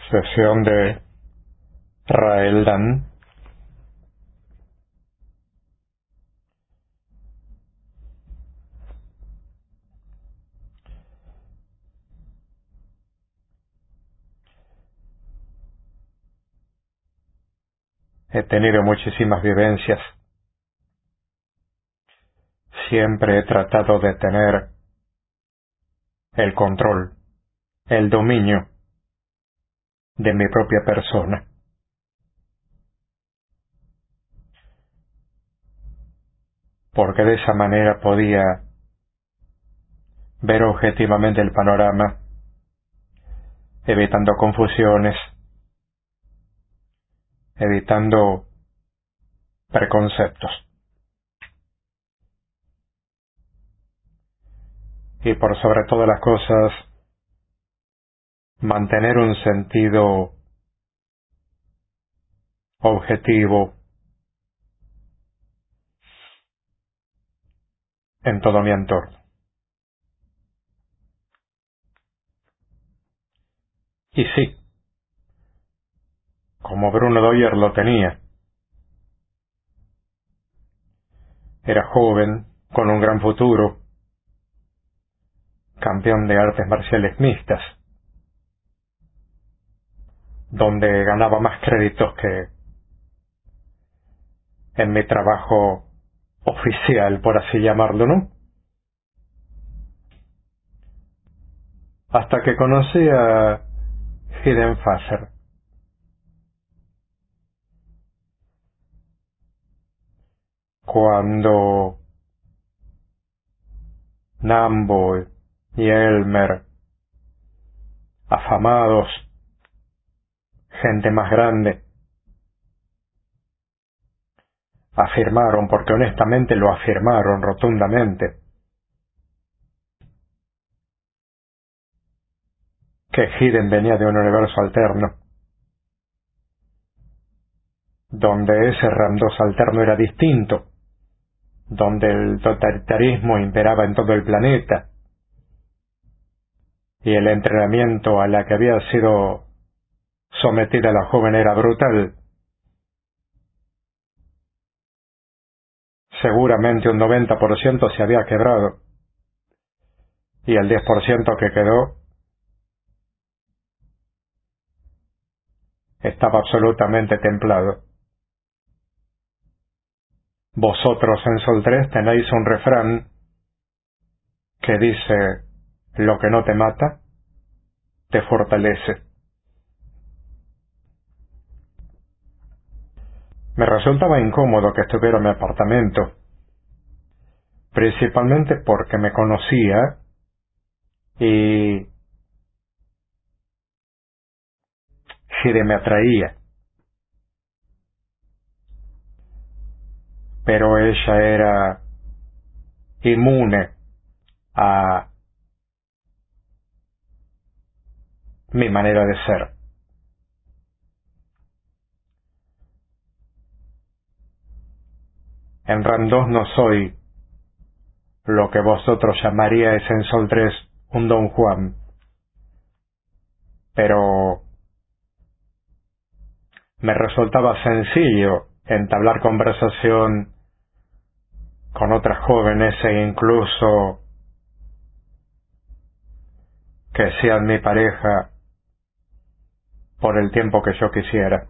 Sesión de Raeldan. He tenido muchísimas vivencias. Siempre he tratado de tener el control, el dominio de mi propia persona. Porque de esa manera podía ver objetivamente el panorama, evitando confusiones, evitando preconceptos. Y por sobre todas las cosas, mantener un sentido objetivo en todo mi entorno. Y sí, como Bruno Doyer lo tenía. Era joven, con un gran futuro, campeón de artes marciales mixtas, donde ganaba más créditos que en mi trabajo oficial, por así llamarlo, ¿no? Hasta que conocí a Hidden Faser. Cuando Nambo y Elmer, afamados, gente más grande, afirmaron, porque honestamente lo afirmaron rotundamente, que Hidden venía de un universo alterno, donde ese Ram-2 alterno era distinto, donde el totalitarismo imperaba en todo el planeta, y el entrenamiento a la que había sido sometida la joven era brutal. Seguramente un 90% se había quebrado, y el 10% que quedó estaba absolutamente templado. Vosotros en Sol 3 tenéis un refrán que dice: lo que no te mata, te fortalece. Me resultaba incómodo que estuviera en mi apartamento, principalmente porque me conocía y Hide me atraía. Pero ella era inmune a mi manera de ser. En Ram-2 no soy lo que vosotros llamaríais en Sol 3 un Don Juan, pero me resultaba sencillo entablar conversación con otras jóvenes e incluso que sean mi pareja por el tiempo que yo quisiera.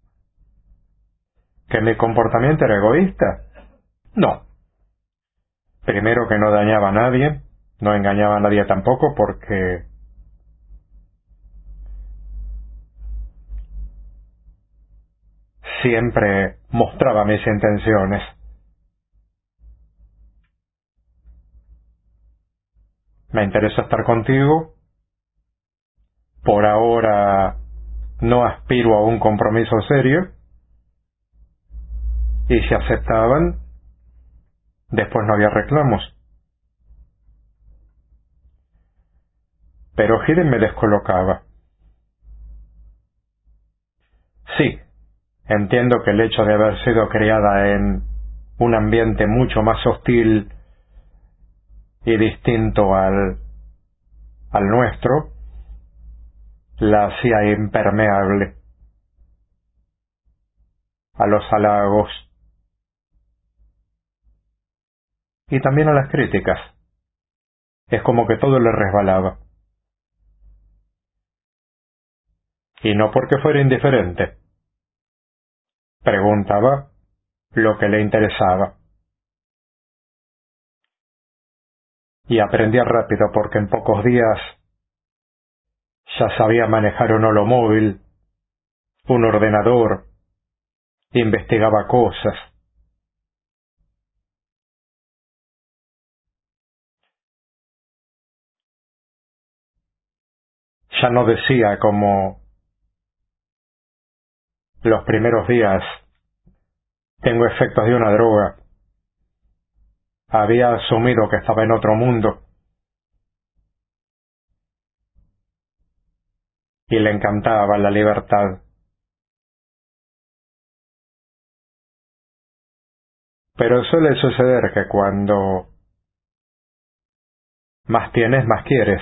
¿Que mi comportamiento era egoísta? No. Primero, que no dañaba a nadie, no engañaba a nadie tampoco, porque siempre mostraba mis intenciones. Me interesa estar contigo. Por ahora no aspiro a un compromiso serio. Y si aceptaban, después no había reclamos. Pero Hidden me descolocaba. Sí, entiendo que el hecho de haber sido criada en un ambiente mucho más hostil y distinto al nuestro, la hacía impermeable a los halagos y también a las críticas. Es como que todo le resbalaba. Y no porque fuera indiferente. Preguntaba lo que le interesaba. Y aprendía rápido porque en pocos días ya sabía manejar un holomóvil, un ordenador, investigaba cosas. Ya no decía como los primeros días, tengo efectos de una droga. Había asumido que estaba en otro mundo. Y le encantaba la libertad. Pero suele suceder que cuando más tienes, más quieres.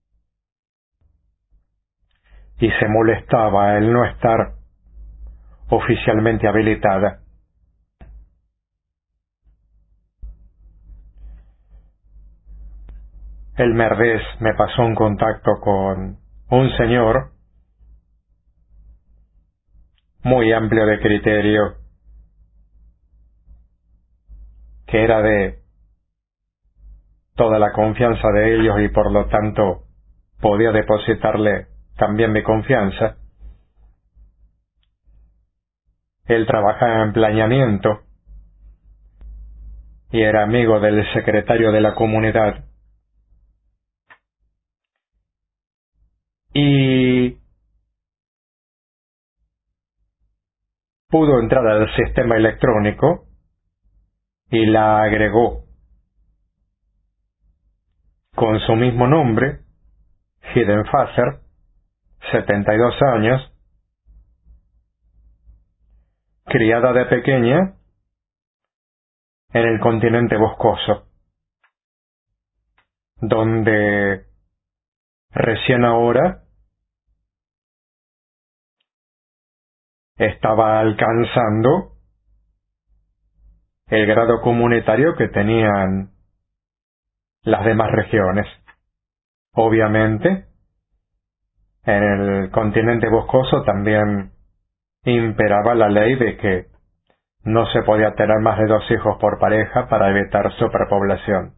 Y se molestaba el no estar oficialmente habilitada. El Merdés me pasó un contacto con un señor muy amplio de criterio, que era de toda la confianza de ellos y por lo tanto podía depositarle también mi confianza. Él trabajaba en planeamiento y era amigo del secretario de la comunidad. Y pudo entrar al sistema electrónico y la agregó con su mismo nombre, Hidden Faser, 72 años, criada de pequeña en el continente boscoso, donde recién ahora estaba alcanzando el grado comunitario que tenían las demás regiones. Obviamente, en el continente boscoso también imperaba la ley de que no se podía tener más de 2 hijos por pareja para evitar superpoblación.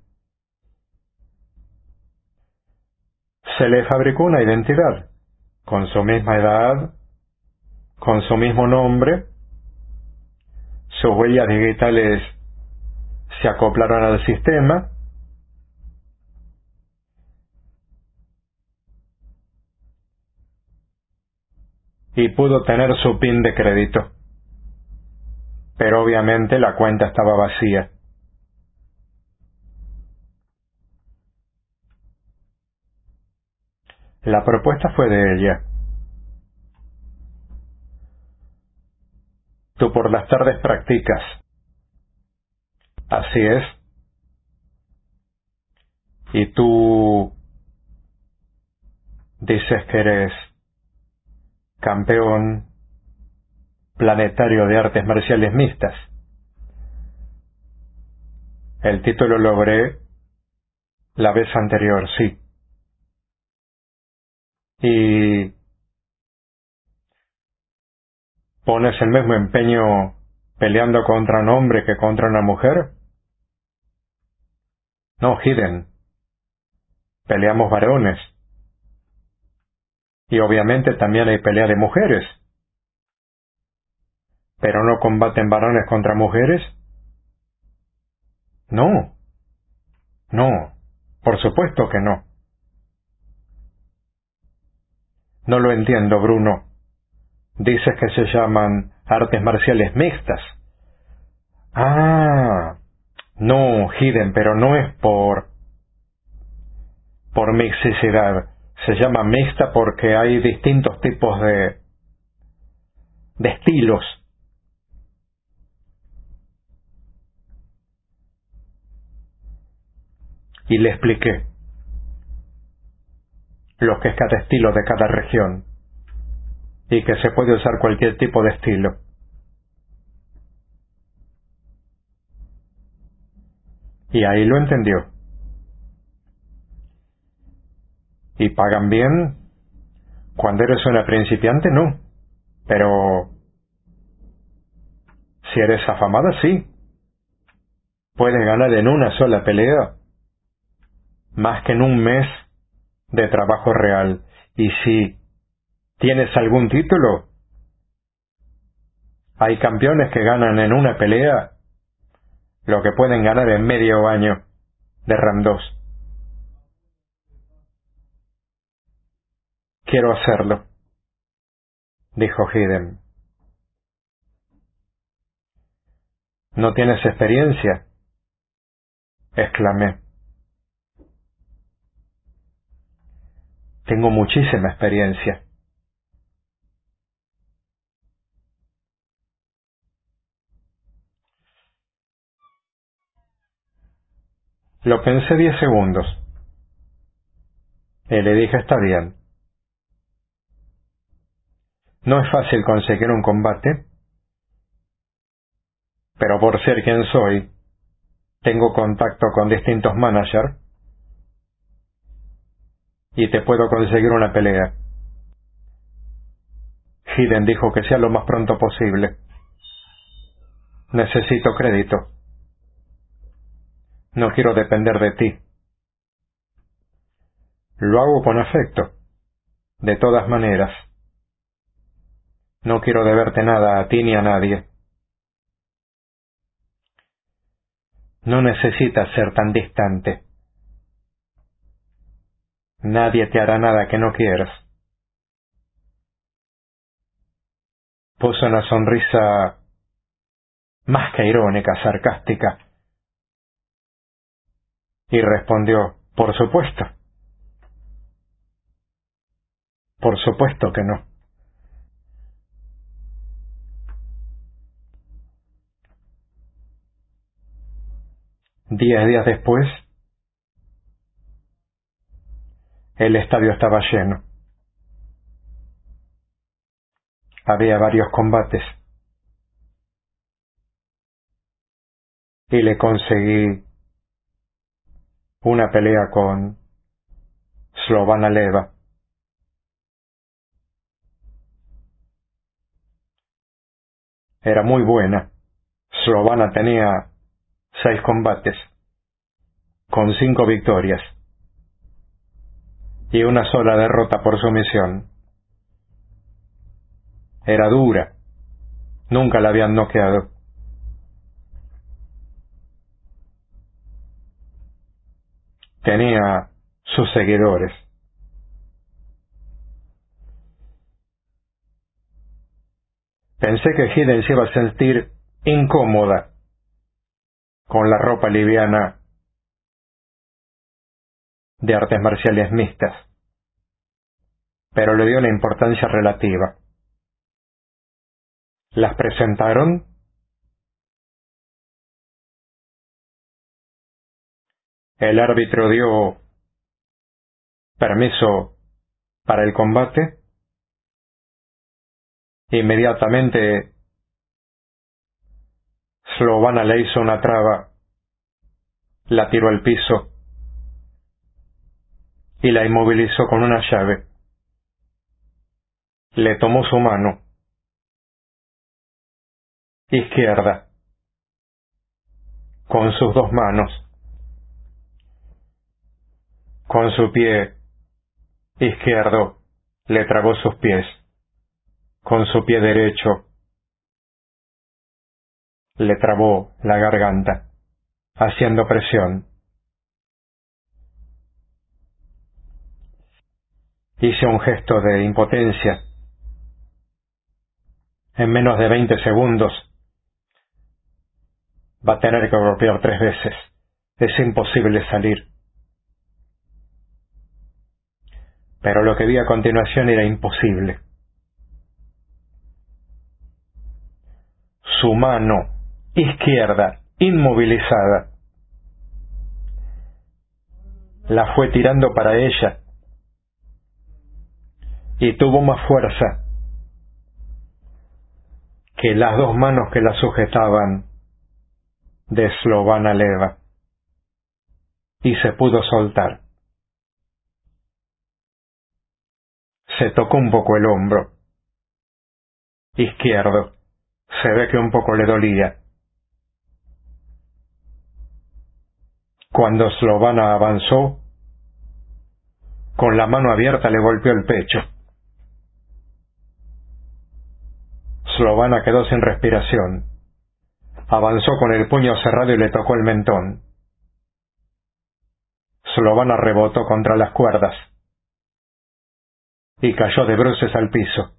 Se le fabricó una identidad, con su misma edad, con su mismo nombre, sus huellas digitales se acoplaron al sistema y pudo tener su PIN de crédito. Pero obviamente la cuenta estaba vacía. La propuesta fue de ella. Tú por las tardes practicas. Así es. Y tú dices que eres campeón planetario de artes marciales mixtas. El título lo logré la vez anterior, sí. Y pones el mismo empeño peleando contra un hombre que contra una mujer. No, Hidden. Peleamos varones. Y obviamente también hay pelea de mujeres. ¿Pero no combaten varones contra mujeres? No. No. Por supuesto que no. No lo entiendo, Bruno. Dices que se llaman artes marciales mixtas. Ah. No, Hidden, pero no es por mixticidad. Se llama mixta porque hay distintos tipos de estilos. Y le expliqué lo que es cada estilo de cada región. y que se puede usar cualquier tipo de estilo. Y ahí lo entendió. ¿Y pagan bien? Cuando eres una principiante, no. Pero si eres afamada, sí. Puedes ganar en una sola pelea más que en un mes de trabajo real. Y si tienes algún título, hay campeones que ganan en una pelea lo que pueden ganar en medio año de RAM 2. Quiero hacerlo, dijo Hidden. ¿No tienes experiencia?, exclamé. Tengo muchísima experiencia. Lo pensé 10 segundos. Y le dije, está bien. No es fácil conseguir un combate, pero por ser quien soy, tengo contacto con distintos managers y te puedo conseguir una pelea. Hidden dijo que sea lo más pronto posible. Necesito crédito. No quiero depender de ti. Lo hago con afecto. De todas maneras, no quiero deberte nada a ti ni a nadie. No necesitas ser tan distante. Nadie te hará nada que no quieras. Puso una sonrisa más que irónica, sarcástica, y respondió, por supuesto. Por supuesto que no. Diez días después, el estadio estaba lleno. Había varios combates. Y le conseguí una pelea con Slovana Leva. Era muy buena. Slovana tenía 6 combates, con 5 victorias, y una sola derrota por sumisión. Era dura. Nunca la habían noqueado. Tenía sus seguidores. Pensé que Hidden se iba a sentir incómoda con la ropa liviana de artes marciales mixtas, pero le dio la importancia relativa. Las presentaron. El árbitro dio permiso para el combate. Inmediatamente Slovana le hizo una traba, la tiró al piso y la inmovilizó con una llave. Le tomó su mano izquierda con sus 2 manos, con su pie izquierdo le trabó sus pies, con su pie derecho le trabó la garganta, haciendo presión. Hice un gesto de impotencia. En menos de 20 segundos va a tener que golpear 3 veces. Es imposible salir. Pero lo que vi a continuación era imposible. Su mano izquierda, inmovilizada, la fue tirando para ella y tuvo más fuerza que las dos manos que la sujetaban de Slovana Leva y se pudo soltar. Se tocó un poco el hombro izquierdo. Se ve que un poco le dolía. Cuando Slovana avanzó, con la mano abierta le golpeó el pecho. Slovana quedó sin respiración. Avanzó con el puño cerrado y le tocó el mentón. Slovana rebotó contra las cuerdas y cayó de bruces al piso.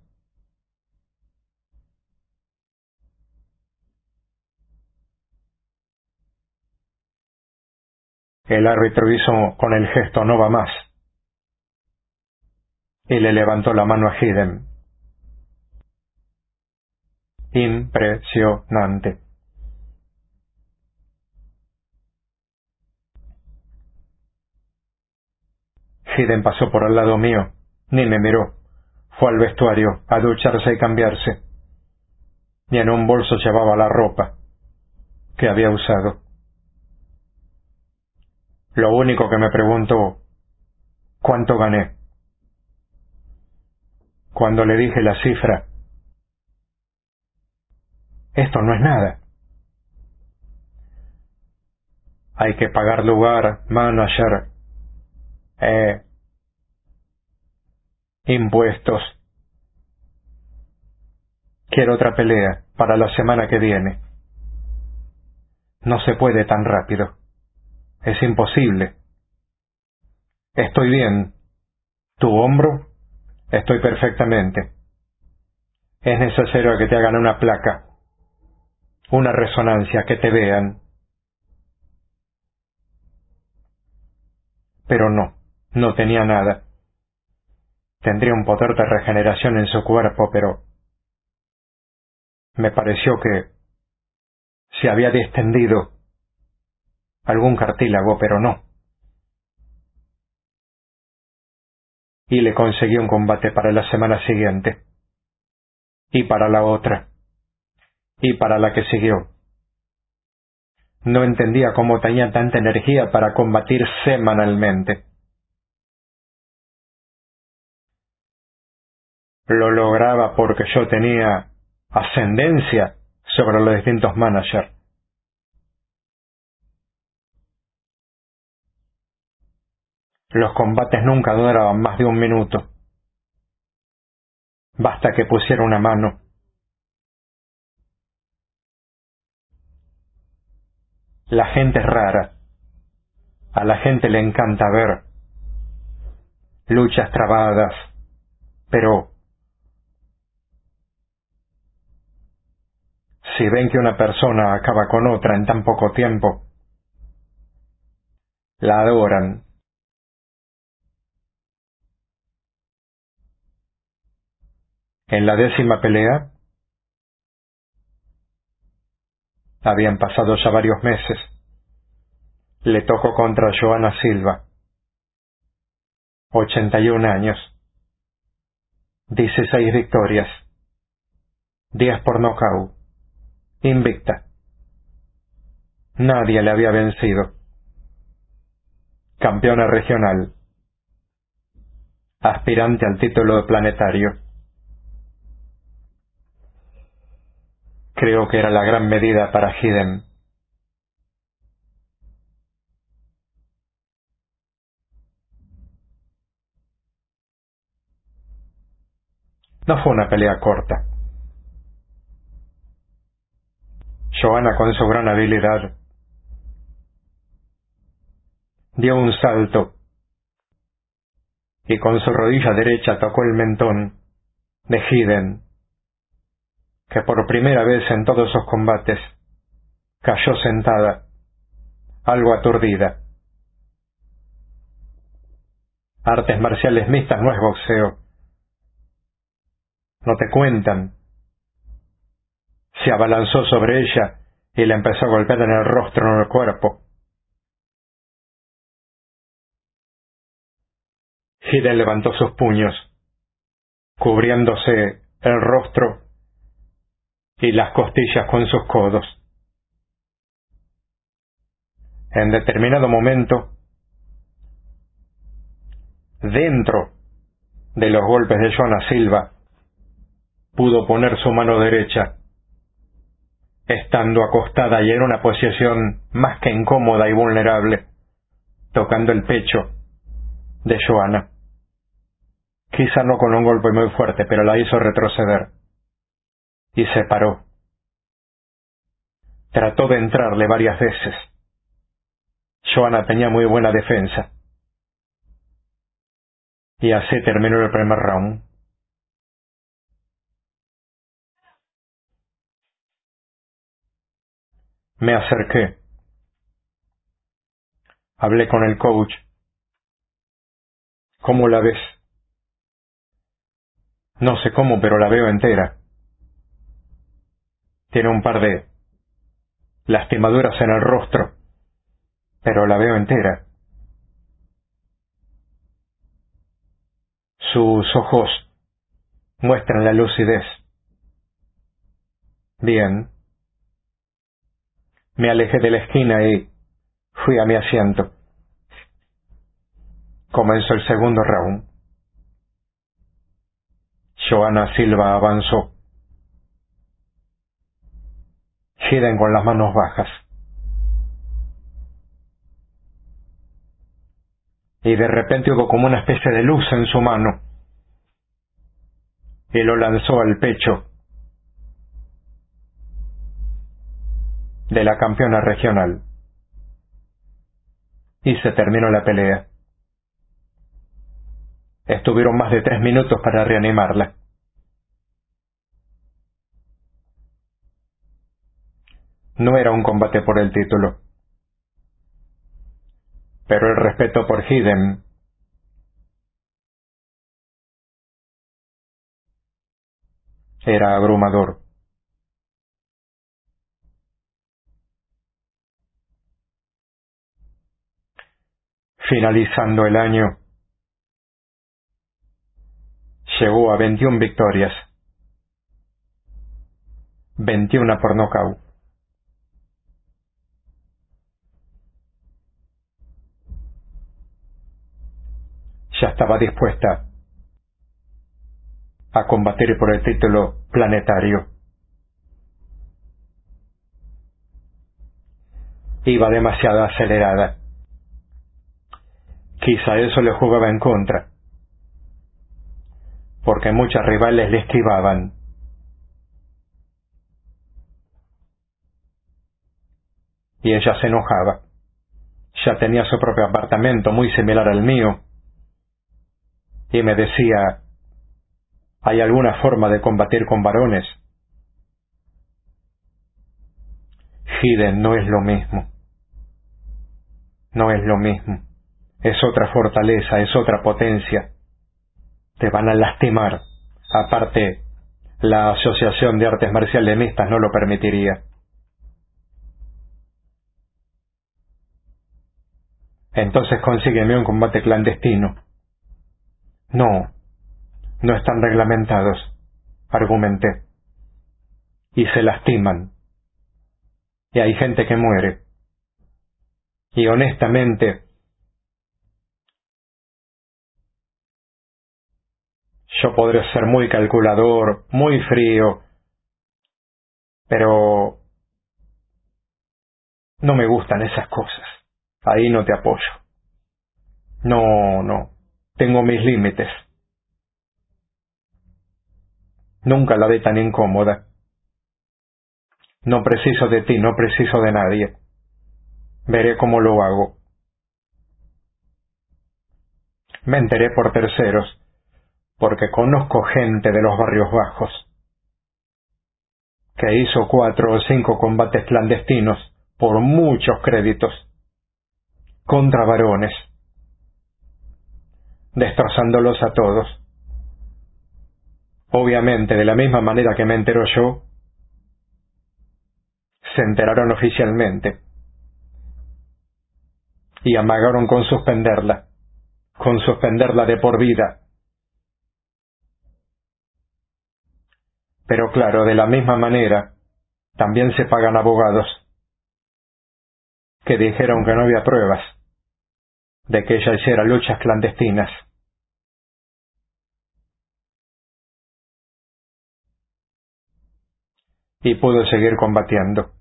El árbitro hizo con el gesto "no va más" y le levantó la mano a Hidden. Impresionante. Hidden pasó por al lado mío, ni me miró. Fue al vestuario a ducharse y cambiarse. Y en un bolso llevaba la ropa que había usado. Lo único que me preguntó, ¿cuánto gané? Cuando le dije la cifra, esto no es nada. Hay que pagar lugar, manager, impuestos. Quiero otra pelea para la semana que viene. No se puede tan rápido. Es imposible. Estoy bien. ¿Tu hombro? Estoy perfectamente. Es necesario que te hagan una placa, una resonancia, que te vean. Pero no tenía nada. Tendría un poder de regeneración en su cuerpo, pero me pareció que se había distendido algún cartílago, pero no. Y le conseguí un combate para la semana siguiente, y para la otra, y para la que siguió. No entendía cómo tenía tanta energía para combatir semanalmente. Lo lograba porque yo tenía ascendencia sobre los distintos managers. Los combates nunca duraban más de un minuto. Basta que pusiera una mano. La gente es rara. A la gente le encanta ver luchas trabadas, pero si ven que una persona acaba con otra en tan poco tiempo, la adoran. En la 10ª pelea, habían pasado ya varios meses, le tocó contra Joana Silva, 81 años, 16 victorias, 10 por nocaut, invicta. Nadie le había vencido. Campeona regional, aspirante al título planetario. Creo que era la gran medida para Hidden. No fue una pelea corta. Joana, con su gran habilidad, dio un salto y con su rodilla derecha tocó el mentón de Hidden, que por primera vez en todos esos combates cayó sentada, algo aturdida. Artes marciales mixtas no es boxeo. No te cuentan. Se abalanzó sobre ella y la empezó a golpear en el rostro y en el cuerpo. Hidden levantó sus puños, cubriéndose el rostro y las costillas con sus codos. En determinado momento, dentro de los golpes de Joanna Silva, pudo poner su mano derecha, estando acostada y en una posición más que incómoda y vulnerable, tocando el pecho de Joanna. Quizá no con un golpe muy fuerte, pero la hizo retroceder. Y se paró. Trató de entrarle varias veces. Joanna tenía muy buena defensa. Y así terminó el primer round. Me acerqué. Hablé con el coach. ¿Cómo la ves? No sé cómo, pero la veo entera. Tiene un par de lastimaduras en el rostro, pero la veo entera. Sus ojos muestran la lucidez. Bien. Me alejé de la esquina y fui a mi asiento. Comenzó el segundo round. Joanna Silva avanzó. Hidden con las manos bajas. Y de repente hubo como una especie de luz en su mano. Y lo lanzó al pecho de la campeona regional. Y se terminó la pelea. Estuvieron más de 3 minutos para reanimarla. No era un combate por el título. Pero el respeto por Hidden era abrumador. Finalizando el año, llegó a 21 victorias, 21 por nocaut. Ya estaba dispuesta a combatir por el título planetario. Iba demasiado acelerada. Quizá eso le jugaba en contra, porque muchas rivales le esquivaban. Y ella se enojaba. Ya tenía su propio apartamento muy similar al mío. Y me decía, ¿hay alguna forma de combatir con varones? Hidden no es lo mismo. No es lo mismo. Es otra fortaleza, es otra potencia. Te van a lastimar. Aparte, la Asociación de Artes Marciales Mixtas no lo permitiría. Entonces consígueme un combate clandestino. No, no están reglamentados, argumenté. Y se lastiman. Y hay gente que muere. Y honestamente, yo podré ser muy calculador, muy frío, pero no me gustan esas cosas. Ahí no te apoyo. No. Tengo mis límites. Nunca la vi tan incómoda. No preciso de ti, no preciso de nadie. Veré cómo lo hago. Me enteré por terceros, porque conozco gente de los barrios bajos, que hizo 4 o 5 combates clandestinos por muchos créditos, contra varones, destrozándolos a todos. Obviamente, de la misma manera que me entero yo, se enteraron oficialmente y amagaron con suspenderla de por vida. Pero claro, de la misma manera, también se pagan abogados que dijeron que no había pruebas de que ella hiciera luchas clandestinas. Y pudo seguir combatiendo.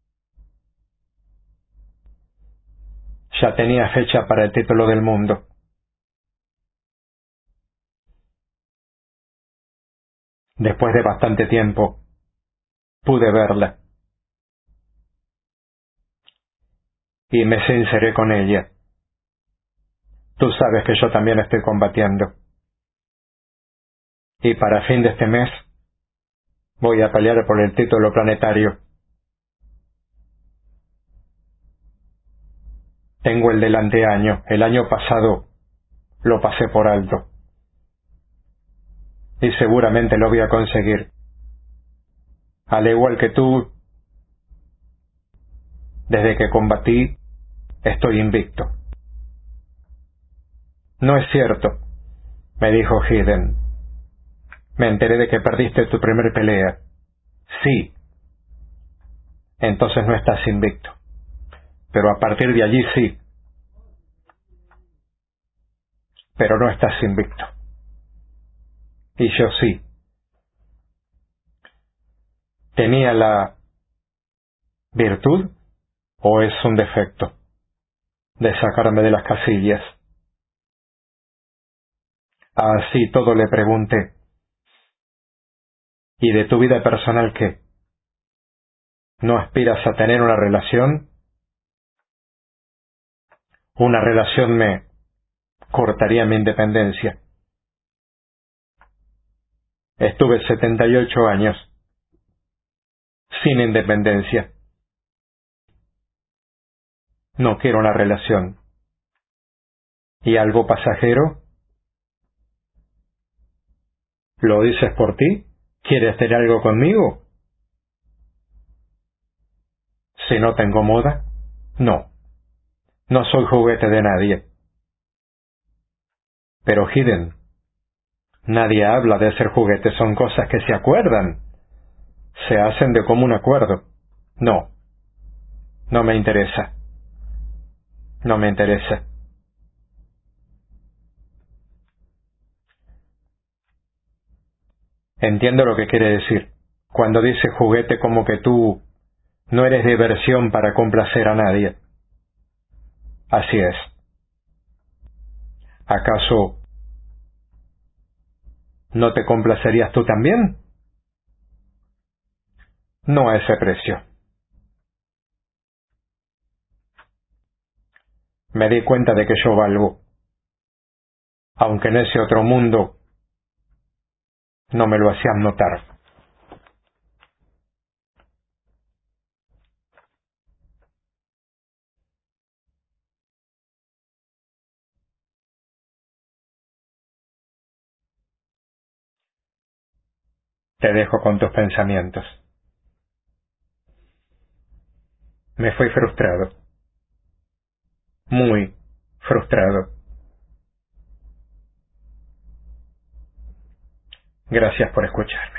Ya tenía fecha para el título del mundo. Después de bastante tiempo, pude verla. Y me sinceré con ella. Tú sabes que yo también estoy combatiendo. Y para fin de este mes, voy a pelear por el título planetario. Tengo el del anteaño. El año pasado lo pasé por alto. Y seguramente lo voy a conseguir. Al igual que tú, desde que combatí, estoy invicto. No es cierto, me dijo Hidden. Me enteré de que perdiste tu primer pelea. Sí. Entonces no estás invicto. Pero a partir de allí sí. Pero no estás invicto. Y yo sí. ¿Tenía la virtud o es un defecto de sacarme de las casillas? Así todo le pregunté. ¿Y de tu vida personal qué? ¿No aspiras a tener una relación? Una relación me cortaría mi independencia. Estuve 78 años sin independencia. No quiero una relación. ¿Y algo pasajero? ¿Lo dices por ti? ¿Quieres hacer algo conmigo? Si no te incomoda, no. No soy juguete de nadie. Pero Hidden, nadie habla de ser juguete, son cosas que se acuerdan. Se hacen de común acuerdo. No, no me interesa. No me interesa. Entiendo lo que quiere decir. Cuando dice juguete como que tú no eres diversión para complacer a nadie. Así es. ¿Acaso no te complacerías tú también? No a ese precio. Me di cuenta de que yo valgo, aunque en ese otro mundo no me lo hacían notar. Te dejo con tus pensamientos. Me fui frustrado. Muy frustrado. Gracias por escucharme.